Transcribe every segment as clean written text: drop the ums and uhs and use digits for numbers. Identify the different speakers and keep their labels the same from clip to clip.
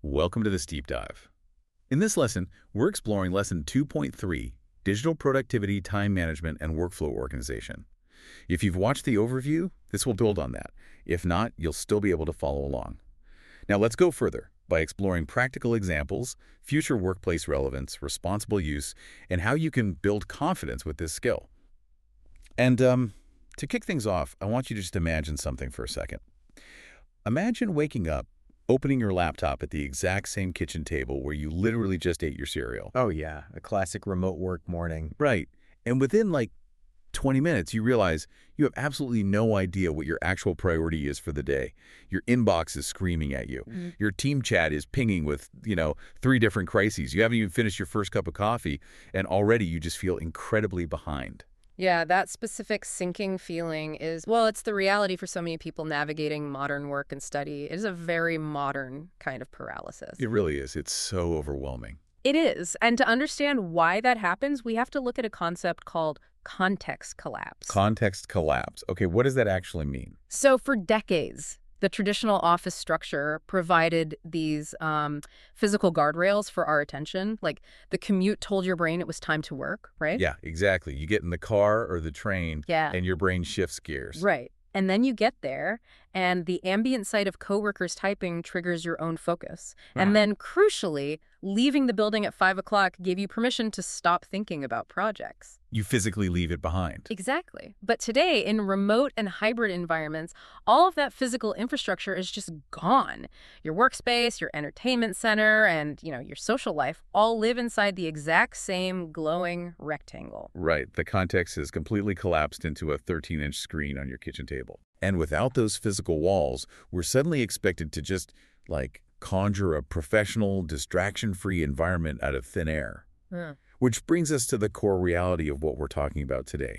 Speaker 1: Welcome to this deep dive. In this lesson, we're exploring Lesson 2.3, Digital Productivity, Time Management, and Workflow Organization. If you've watched the overview, this will build on that. If not, you'll still be able to follow along. Now let's go further by exploring practical examples, future workplace relevance, responsible use, and how you can build confidence with this skill. And to kick things off, I want you to just imagine something for a second. Imagine waking up, opening your laptop at the exact same kitchen table where you literally just ate your cereal.
Speaker 2: Oh yeah, a classic remote work morning.
Speaker 1: Right. And within like 20 minutes, you realize you have absolutely no idea what your actual priority is for the day. Your inbox is screaming at you. Your team chat is pinging with, 3 different crises. You haven't even finished your first cup of coffee, and already you just feel incredibly behind.
Speaker 3: Yeah, that specific sinking feeling is, well, it's the reality for so many people navigating modern work and study. It is a very modern kind of paralysis.
Speaker 1: It really is. It's so overwhelming.
Speaker 3: It is. And to understand why that happens, we have to look at a concept called context collapse.
Speaker 1: Context collapse. Okay, what does that actually mean?
Speaker 3: So for decades, the traditional office structure provided these physical guardrails for our attention. Like the commute told your brain it was time to work, right?
Speaker 1: Yeah, exactly. You get in the car or the train, and your brain shifts gears.
Speaker 3: Right. And then you get there, and the ambient sight of coworkers typing triggers your own focus. And then, crucially, leaving the building at 5 o'clock gave you permission to stop thinking about projects.
Speaker 1: You physically leave it behind.
Speaker 3: Exactly. But today, in remote and hybrid environments, all of that physical infrastructure is just gone. Your workspace, your entertainment center, and, your social life all live inside the exact same glowing rectangle.
Speaker 1: Right. The context is completely collapsed into a 13-inch screen on your kitchen table. And without those physical walls, we're suddenly expected to just, conjure a professional, distraction-free environment out of thin air. Which brings us to the core reality of what we're talking about today.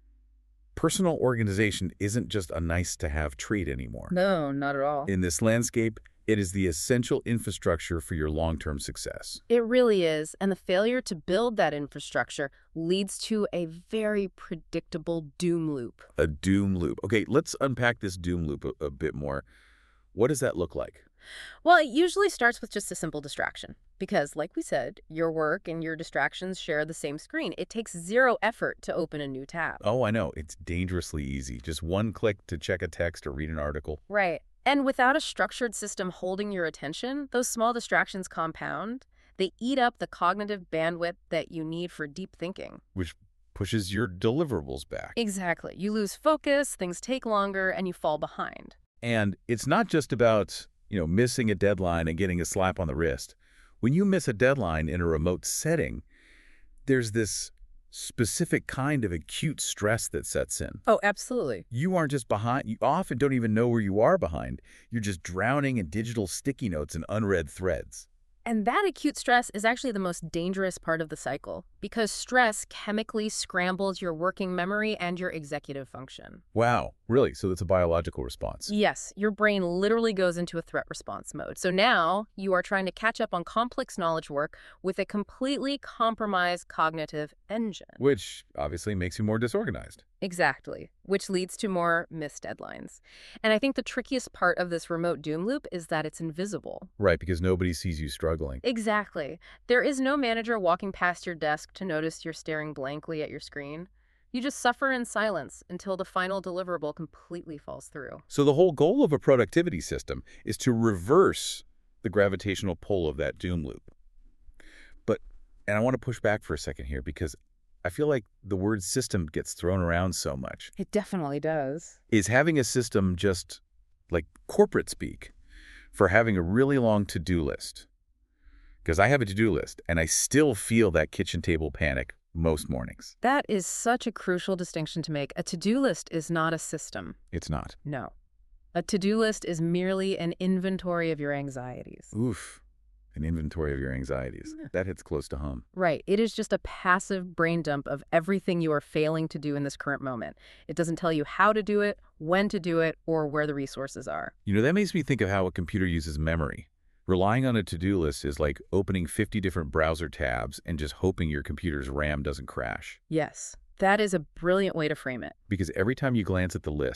Speaker 1: Personal organization isn't just a nice-to-have trait anymore.
Speaker 3: No, not at all.
Speaker 1: In this landscape, it is the essential infrastructure for your long-term success.
Speaker 3: It really is, and the failure to build that infrastructure leads to a very predictable doom loop.
Speaker 1: A doom loop. Okay, let's unpack this doom loop a bit more. What does that look like?
Speaker 3: Well, it usually starts with just a simple distraction because, like we said, your work and your distractions share the same screen. It takes 0 effort to open a new tab.
Speaker 1: Oh, I know. It's dangerously easy. Just one click to check a text or read an article.
Speaker 3: Right. And without a structured system holding your attention, those small distractions compound. They eat up the cognitive bandwidth that you need for deep thinking.
Speaker 1: Which pushes your deliverables back.
Speaker 3: Exactly. You lose focus, things take longer, and you fall behind.
Speaker 1: And it's not just about missing a deadline and getting a slap on the wrist. When you miss a deadline in a remote setting, there's this specific kind of acute stress that sets in.
Speaker 3: Oh, absolutely.
Speaker 1: You aren't just behind. You often don't even know where you are behind. You're just drowning in digital sticky notes and unread threads.
Speaker 3: And that acute stress is actually the most dangerous part of the cycle because stress chemically scrambles your working memory and your executive function.
Speaker 1: Wow, really? So it's a biological response?
Speaker 3: Yes, your brain literally goes into a threat response mode. So now you are trying to catch up on complex knowledge work with a completely compromised cognitive engine.
Speaker 1: Which obviously makes you more disorganized.
Speaker 3: Exactly, which leads to more missed deadlines. And I think the trickiest part of this remote doom loop is that it's invisible.
Speaker 1: Right, because nobody sees you struggling.
Speaker 3: Exactly. There is no manager walking past your desk to notice you're staring blankly at your screen. You just suffer in silence until the final deliverable completely falls through.
Speaker 1: So the whole goal of a productivity system is to reverse the gravitational pull of that doom loop. And I want to push back for a second here because I feel like the word system gets thrown around so much.
Speaker 3: It definitely does.
Speaker 1: Is having a system just like corporate speak for having a really long to-do list? Because I have a to-do list, and I still feel that kitchen table panic most mornings.
Speaker 3: That is such a crucial distinction to make. A to-do list is not a system.
Speaker 1: It's not.
Speaker 3: No. A to-do list is merely an inventory of your anxieties.
Speaker 1: Oof. An inventory of your anxieties. That hits close to home.
Speaker 3: Right. It is just a passive brain dump of everything you are failing to do in this current moment. It doesn't tell you how to do it, when to do it, or where the resources are.
Speaker 1: That makes me think of how a computer uses memory. Relying on a to-do list is like opening 50 different browser tabs and just hoping your computer's RAM doesn't crash.
Speaker 3: Yes. That is a brilliant way to frame it.
Speaker 1: Because every time you glance at the list,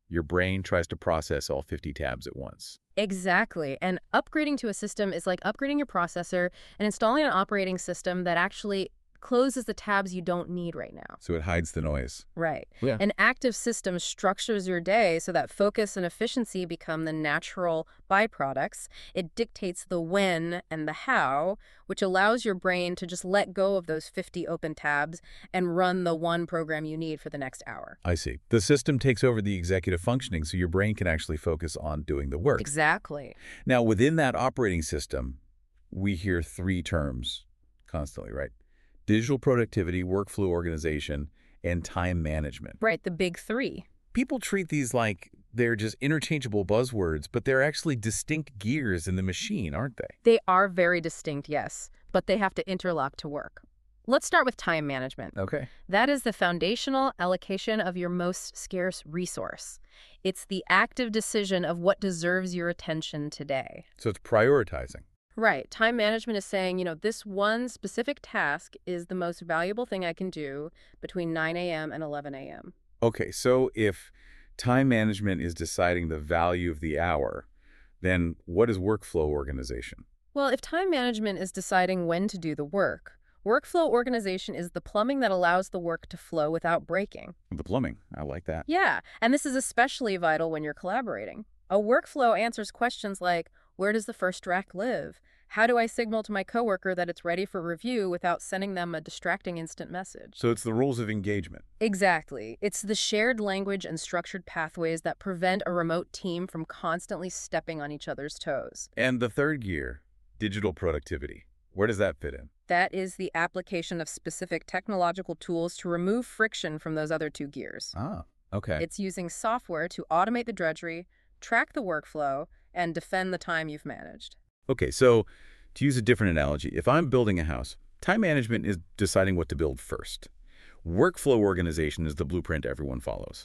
Speaker 1: Your brain tries to process all 50 tabs at once.
Speaker 3: Exactly. And upgrading to a system is like upgrading your processor and installing an operating system that actually closes the tabs you don't need right now.
Speaker 1: So it hides the noise.
Speaker 3: Right.
Speaker 1: Yeah.
Speaker 3: An active system structures your day so that focus and efficiency become the natural byproducts. It dictates the when and the how, which allows your brain to just let go of those 50 open tabs and run the one program you need for the next hour.
Speaker 1: I see. The system takes over the executive functioning so your brain can actually focus on doing the work.
Speaker 3: Exactly.
Speaker 1: Now, within that operating system, we hear three terms constantly, right? Digital productivity, workflow organization, and time management.
Speaker 3: Right, the big three.
Speaker 1: People treat these like they're just interchangeable buzzwords, but they're actually distinct gears in the machine, aren't they?
Speaker 3: They are very distinct, yes, but they have to interlock to work. Let's start with time management.
Speaker 1: Okay.
Speaker 3: That is the foundational allocation of your most scarce resource. It's the active decision of what deserves your attention today.
Speaker 1: So it's prioritizing.
Speaker 3: Right. Time management is saying, this one specific task is the most valuable thing I can do between 9 a.m. and 11 a.m.
Speaker 1: Okay, so if time management is deciding the value of the hour, then what is workflow organization?
Speaker 3: Well, if time management is deciding when to do the work, workflow organization is the plumbing that allows the work to flow without breaking.
Speaker 1: The plumbing, I like that.
Speaker 3: Yeah, and this is especially vital when you're collaborating. A workflow answers questions like, where does the first draft live? How do I signal to my coworker that it's ready for review without sending them a distracting instant message?
Speaker 1: So it's the rules of engagement.
Speaker 3: Exactly. It's the shared language and structured pathways that prevent a remote team from constantly stepping on each other's toes.
Speaker 1: And the third gear, digital productivity. Where does that fit in?
Speaker 3: That is the application of specific technological tools to remove friction from those other two gears.
Speaker 1: Ah, okay.
Speaker 3: It's using software to automate the drudgery, track the workflow, and defend the time you've managed.
Speaker 1: Okay, so to use a different analogy, if I'm building a house, time management is deciding what to build first. Workflow organization is the blueprint everyone follows.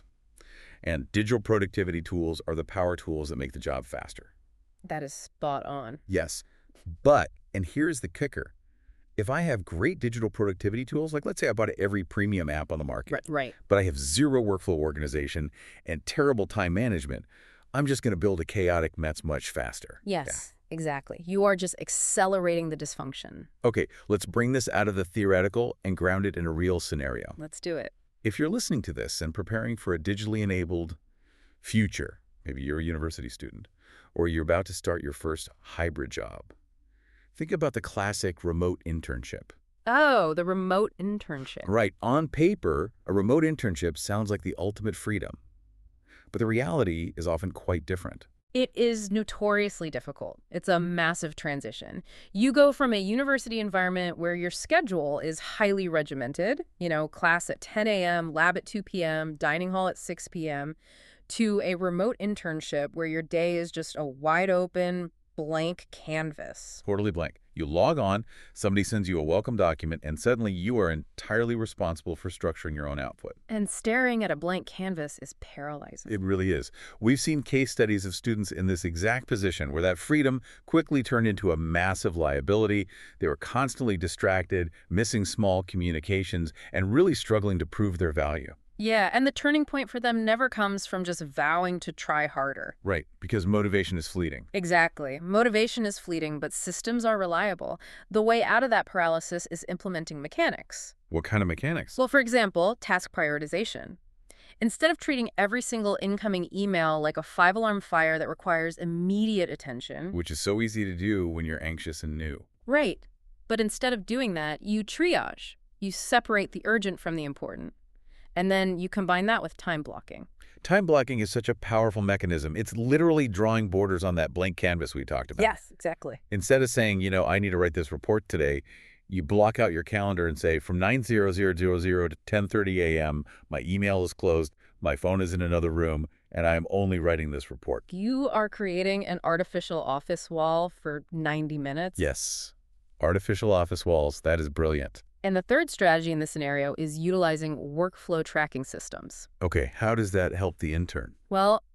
Speaker 1: And digital productivity tools are the power tools that make the job faster.
Speaker 3: That is spot on.
Speaker 1: Yes, but, and here's the kicker, if I have great digital productivity tools, like let's say I bought every premium app on the market,
Speaker 3: Right.
Speaker 1: but I have zero workflow organization and terrible time management, I'm just going to build a chaotic mess much faster.
Speaker 3: Yes, exactly. You are just accelerating the dysfunction.
Speaker 1: Okay, let's bring this out of the theoretical and ground it in a real scenario.
Speaker 3: Let's do it.
Speaker 1: If you're listening to this and preparing for a digitally enabled future, maybe you're a university student, or you're about to start your first hybrid job, think about the classic remote internship.
Speaker 3: Oh, the remote internship.
Speaker 1: Right, on paper, a remote internship sounds like the ultimate freedom. But the reality is often quite different.
Speaker 3: It is notoriously difficult. It's a massive transition. You go from a university environment where your schedule is highly regimented, class at 10 a.m., lab at 2 p.m., dining hall at 6 p.m., to a remote internship where your day is just a wide open, blank canvas.
Speaker 1: Totally blank. You log on, somebody sends you a welcome document, and suddenly you are entirely responsible for structuring your own output.
Speaker 3: And staring at a blank canvas is paralyzing.
Speaker 1: It really is. We've seen case studies of students in this exact position where that freedom quickly turned into a massive liability. They were constantly distracted, missing small communications, and really struggling to prove their value.
Speaker 3: Yeah, and the turning point for them never comes from just vowing to try harder.
Speaker 1: Right, because motivation is fleeting.
Speaker 3: Exactly. Motivation is fleeting, but systems are reliable. The way out of that paralysis is implementing mechanics.
Speaker 1: What kind of mechanics?
Speaker 3: Well, for example, task prioritization. Instead of treating every single incoming email like a 5-alarm fire that requires immediate attention.
Speaker 1: Which is so easy to do when you're anxious and new.
Speaker 3: Right. But instead of doing that, you triage. You separate the urgent from the important. And then you combine that with time blocking.
Speaker 1: Time blocking is such a powerful mechanism. It's literally drawing borders on that blank canvas we talked about.
Speaker 3: Yes, exactly.
Speaker 1: Instead of saying, I need to write this report today, you block out your calendar and say, from 9:00 to 10:30 a.m., my email is closed, my phone is in another room, and I'm only writing this report.
Speaker 3: You are creating an artificial office wall for 90 minutes?
Speaker 1: Yes. Artificial office walls. That is brilliant.
Speaker 3: And the third strategy in this scenario is utilizing workflow tracking systems.
Speaker 1: Okay, how does that help the intern?
Speaker 3: Well,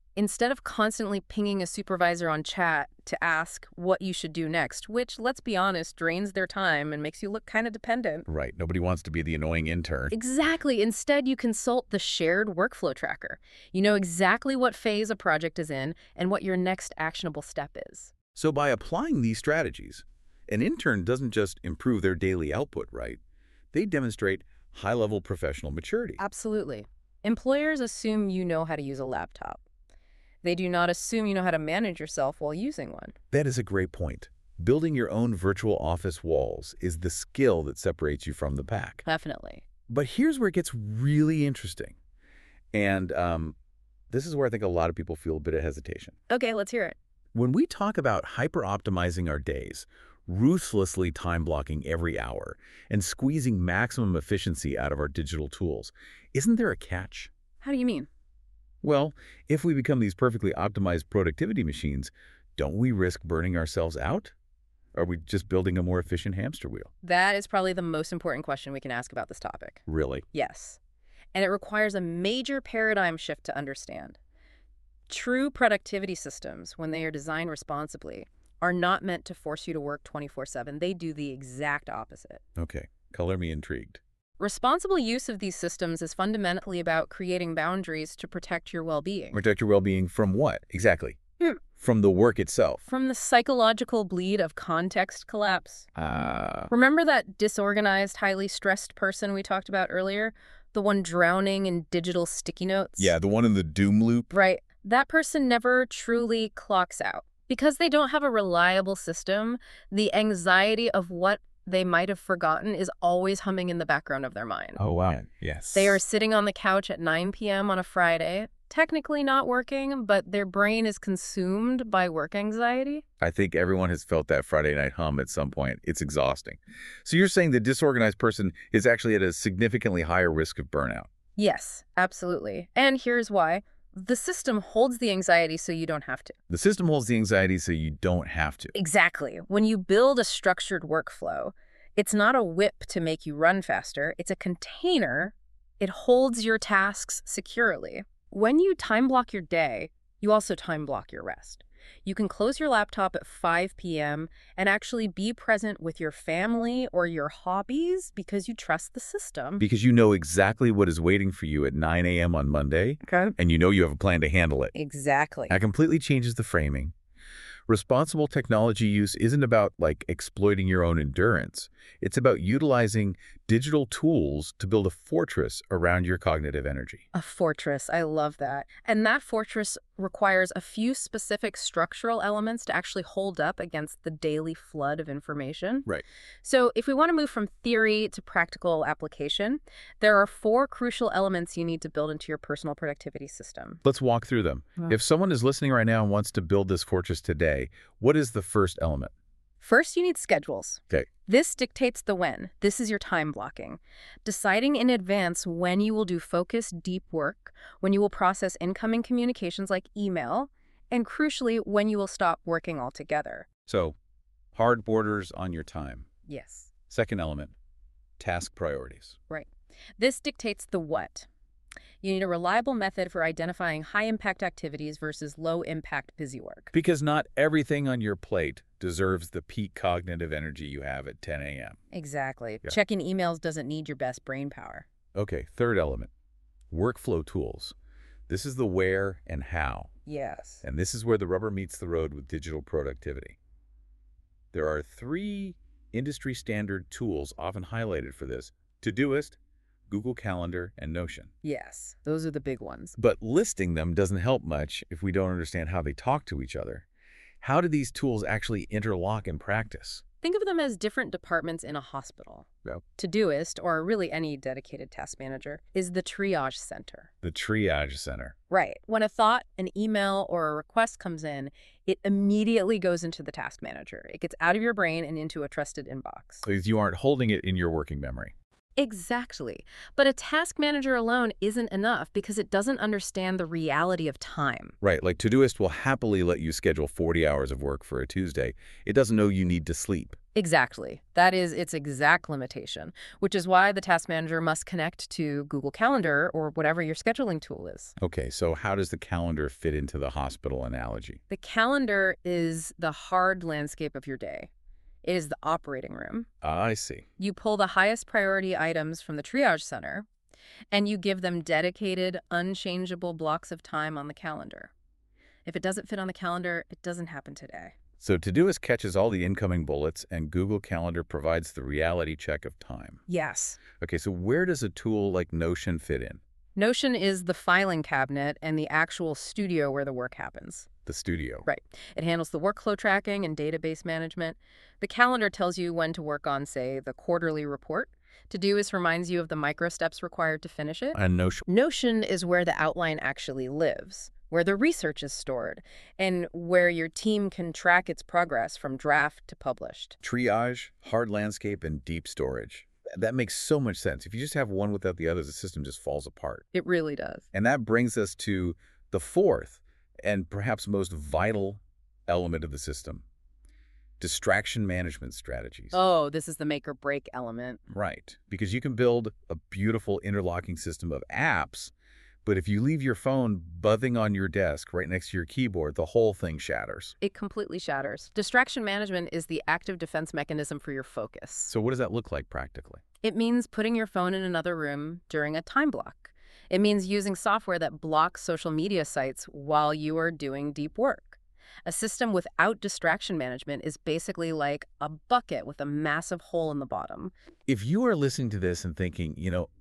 Speaker 3: Instead of constantly pinging a supervisor on chat to ask what you should do next, which, let's be honest, drains their time and makes you look kind of dependent.
Speaker 1: Right. Nobody wants to be the annoying intern.
Speaker 3: Exactly. Instead, you consult the shared workflow tracker. You know exactly what phase a project is in and what your next actionable step is.
Speaker 1: So by applying these strategies, an intern doesn't just improve their daily output, right? They demonstrate high-level professional maturity.
Speaker 3: Absolutely. Employers assume you know how to use a laptop. They do not assume you know how to manage yourself while using one.
Speaker 1: That is a great point. Building your own virtual office walls is the skill that separates you from the pack.
Speaker 3: Definitely.
Speaker 1: But here's where it gets really interesting. And this is where I think a lot of people feel a bit of hesitation.
Speaker 3: Okay, let's hear it.
Speaker 1: When we talk about hyper-optimizing our days, ruthlessly time-blocking every hour, and squeezing maximum efficiency out of our digital tools, isn't there a catch?
Speaker 3: How do you mean?
Speaker 1: Well, if we become these perfectly optimized productivity machines, don't we risk burning ourselves out? Are we just building a more efficient hamster wheel?
Speaker 3: That is probably the most important question we can ask about this topic.
Speaker 1: Really?
Speaker 3: Yes. And it requires a major paradigm shift to understand. True productivity systems, when they are designed responsibly, are not meant to force you to work 24/7. They do the exact opposite.
Speaker 1: Okay, color me intrigued.
Speaker 3: Responsible use of these systems is fundamentally about creating boundaries to protect your well-being.
Speaker 1: Protect your well-being from what, exactly?
Speaker 3: Hmm.
Speaker 1: From the work itself.
Speaker 3: From the psychological bleed of context collapse. Remember that disorganized, highly stressed person we talked about earlier? The one drowning in digital sticky notes?
Speaker 1: Yeah, the one in the doom loop.
Speaker 3: Right. That person never truly clocks out. Because they don't have a reliable system, the anxiety of what they might have forgotten is always humming in the background of their mind.
Speaker 1: Oh, wow. Yes.
Speaker 3: They are sitting on the couch at 9 p.m. on a Friday, technically not working, but their brain is consumed by work anxiety.
Speaker 1: I think everyone has felt that Friday night hum at some point. It's exhausting. So you're saying the disorganized person is actually at a significantly higher risk of burnout?
Speaker 3: Yes, absolutely. And here's why. The system holds the anxiety so you don't have to.
Speaker 1: The system holds the anxiety so you don't have to.
Speaker 3: Exactly. When you build a structured workflow, it's not a whip to make you run faster. It's a container. It holds your tasks securely. When you time block your day, you also time block your rest. You can close your laptop at 5 p.m. and actually be present with your family or your hobbies because you trust the system.
Speaker 1: Because you know exactly what is waiting for you at 9 a.m. on Monday,
Speaker 3: Okay.
Speaker 1: and you know you have a plan to handle it.
Speaker 3: Exactly.
Speaker 1: That completely changes the framing. Responsible technology use isn't about, exploiting your own endurance. It's about utilizing digital tools to build a fortress around your cognitive energy.
Speaker 3: A fortress. I love that. And that fortress requires a few specific structural elements to actually hold up against the daily flood of information.
Speaker 1: Right.
Speaker 3: So if we want to move from theory to practical application, there are 4 crucial elements you need to build into your personal productivity system.
Speaker 1: Let's walk through them.
Speaker 3: Yeah.
Speaker 1: If someone is listening right now and wants to build this fortress today, what is the first element?
Speaker 3: First, you need schedules.
Speaker 1: Okay.
Speaker 3: This dictates the when. This is your time blocking. Deciding in advance when you will do focused, deep work, when you will process incoming communications like email, and crucially, when you will stop working altogether.
Speaker 1: So, hard borders on your time.
Speaker 3: Yes.
Speaker 1: Second element, task priorities.
Speaker 3: Right. This dictates the what. You need a reliable method for identifying high-impact activities versus low-impact busy work.
Speaker 1: Because not everything on your plate deserves the peak cognitive energy you have at 10 a.m.
Speaker 3: Exactly.
Speaker 1: Yeah.
Speaker 3: Checking emails doesn't need your best brain power.
Speaker 1: Okay, third element, workflow tools. This is the where and how.
Speaker 3: Yes.
Speaker 1: And this is where the rubber meets the road with digital productivity. There are 3 industry standard tools often highlighted for this: Todoist, Google Calendar, and Notion.
Speaker 3: Yes. Those are the big ones.
Speaker 1: But listing them doesn't help much if we don't understand how they talk to each other. How do these tools actually interlock in practice?
Speaker 3: Think of them as different departments in a hospital.
Speaker 1: Yep.
Speaker 3: Todoist, or really any dedicated task manager, is the triage center.
Speaker 1: The triage center.
Speaker 3: Right. When a thought, an email, or a request comes in, it immediately goes into the task manager. It gets out of your brain and into a trusted inbox.
Speaker 1: Because you aren't holding it in your working memory.
Speaker 3: Exactly. But a task manager alone isn't enough because it doesn't understand the reality of time.
Speaker 1: Right, like Todoist will happily let you schedule 40 hours of work for a Tuesday. It doesn't know you need to sleep.
Speaker 3: Exactly. That is its exact limitation, which is why the task manager must connect to Google Calendar or whatever your scheduling tool is.
Speaker 1: Okay, so how does the calendar fit into the hospital analogy?
Speaker 3: The calendar is the hard landscape of your day. It is the operating room.
Speaker 1: I see.
Speaker 3: You pull the highest priority items from the triage center, and you give them dedicated, unchangeable blocks of time on the calendar. If it doesn't fit on the calendar, it doesn't happen today.
Speaker 1: So Todoist catches all the incoming bullets, and Google Calendar provides the reality check of time.
Speaker 3: Yes.
Speaker 1: Okay, so where does a tool like Notion fit in?
Speaker 3: Notion is the filing cabinet and the actual studio where the work happens.
Speaker 1: The studio.
Speaker 3: Right. It handles the workflow tracking and database management. The calendar tells you when to work on, say, the quarterly report. Todoist reminds you of the micro steps required to finish it.
Speaker 1: And Notion.
Speaker 3: Notion is where the outline actually lives, where the research is stored, and where your team can track its progress from draft to published.
Speaker 1: Triage, hard landscape, and deep storage. That makes so much sense. If you just have one without the other, the system just falls apart.
Speaker 3: It really does.
Speaker 1: And that brings us to the fourth and perhaps most vital element of the system: distraction management strategies.
Speaker 3: Oh, this is the make or break element.
Speaker 1: Right. Because you can build a beautiful interlocking system of apps, but if you leave your phone buzzing on your desk right next to your keyboard, the whole thing shatters.
Speaker 3: It completely shatters. Distraction management is the active defense mechanism for your focus.
Speaker 1: So what does that look like practically?
Speaker 3: It means putting your phone in another room during a time block. It means using software that blocks social media sites while you are doing deep work. A system without distraction management is basically like a bucket with a massive hole in the bottom.
Speaker 1: If you are listening to this and thinking,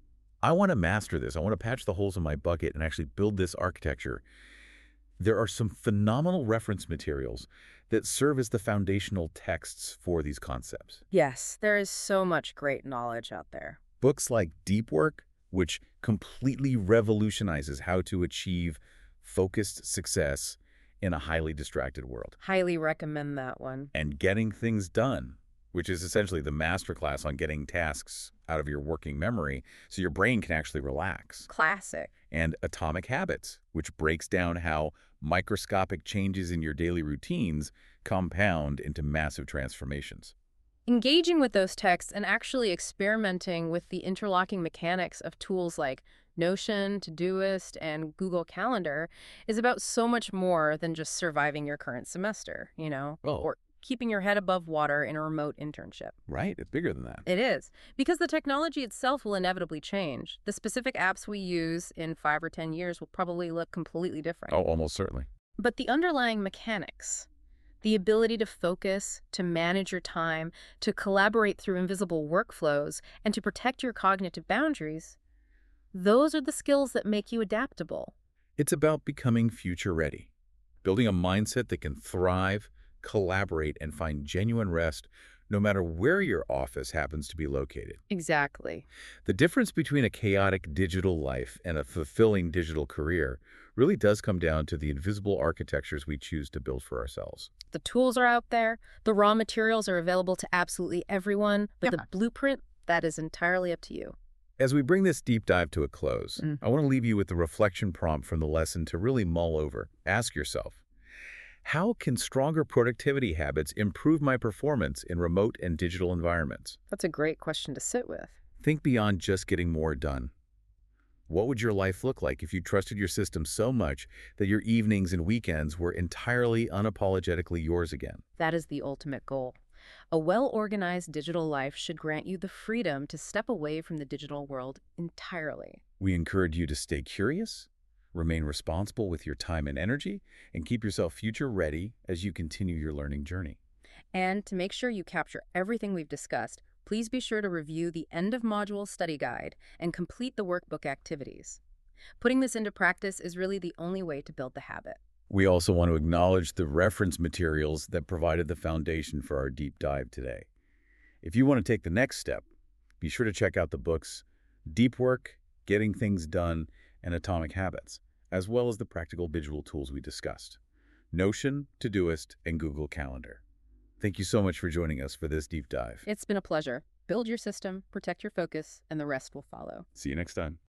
Speaker 1: I want to master this, I want to patch the holes in my bucket and actually build this architecture, there are some phenomenal reference materials that serve as the foundational texts for these concepts.
Speaker 3: Yes, there is so much great knowledge out there.
Speaker 1: Books like Deep Work, which completely revolutionizes how to achieve focused success in a highly distracted world.
Speaker 3: Highly recommend that one.
Speaker 1: And Getting Things Done, which is essentially the masterclass on getting tasks out of your working memory so your brain can actually relax.
Speaker 3: Classic.
Speaker 1: And Atomic Habits, which breaks down how microscopic changes in your daily routines compound into massive transformations.
Speaker 3: Engaging with those texts and actually experimenting with the interlocking mechanics of tools like Notion, Todoist, and Google Calendar is about so much more than just surviving your current semester, or keeping your head above water in a remote internship.
Speaker 1: Right, it's bigger than that.
Speaker 3: It is, because the technology itself will inevitably change. The specific apps we use in 5 or 10 years will probably look completely different.
Speaker 1: Oh, almost certainly.
Speaker 3: But the underlying mechanics, the ability to focus, to manage your time, to collaborate through invisible workflows, and to protect your cognitive boundaries, those are the skills that make you adaptable.
Speaker 1: It's about becoming future ready, building a mindset that can thrive, collaborate, and find genuine rest no matter where your office happens to be located.
Speaker 3: Exactly.
Speaker 1: The difference between a chaotic digital life and a fulfilling digital career really does come down to the invisible architectures we choose to build for ourselves.
Speaker 3: The tools are out there, the raw materials are available to absolutely everyone, but
Speaker 1: Yeah.
Speaker 3: the blueprint, that is entirely up to you.
Speaker 1: As we bring this deep dive to a close, I want to leave you with the reflection prompt from the lesson to really mull over. Ask yourself, how can stronger productivity habits improve my performance in remote and digital environments?
Speaker 3: That's a great question to sit with.
Speaker 1: Think beyond just getting more done. What would your life look like if you trusted your system so much that your evenings and weekends were entirely unapologetically yours again?
Speaker 3: That is the ultimate goal. A well-organized digital life should grant you the freedom to step away from the digital world entirely.
Speaker 1: We encourage you to stay curious, remain responsible with your time and energy, and keep yourself future ready as you continue your learning journey.
Speaker 3: And to make sure you capture everything we've discussed, please be sure to review the end-of-module study guide and complete the workbook activities. Putting this into practice is really the only way to build the habit.
Speaker 1: We also want to acknowledge the reference materials that provided the foundation for our deep dive today. If you want to take the next step, be sure to check out the books Deep Work, Getting Things Done, and Atomic Habits, as well as the practical visual tools we discussed: Notion, Todoist, and Google Calendar. Thank you so much for joining us for this deep dive.
Speaker 3: It's been a pleasure. Build your system, protect your focus, and the rest will follow.
Speaker 1: See you next time.